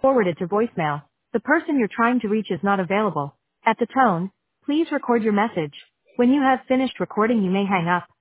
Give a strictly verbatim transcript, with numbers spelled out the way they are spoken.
Forwarded to voicemail. The person you're trying to reach is not available. At the tone, please record your message. When you have finished recording, you may hang up.